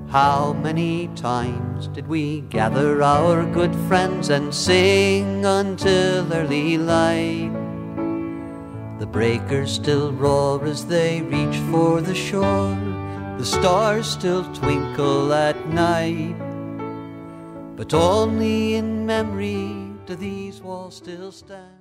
How many times did we gather our good friends and sing until early light? The breakers still roar as they reach for the shore. The stars still twinkle at night. But only in memory do these walls still stand.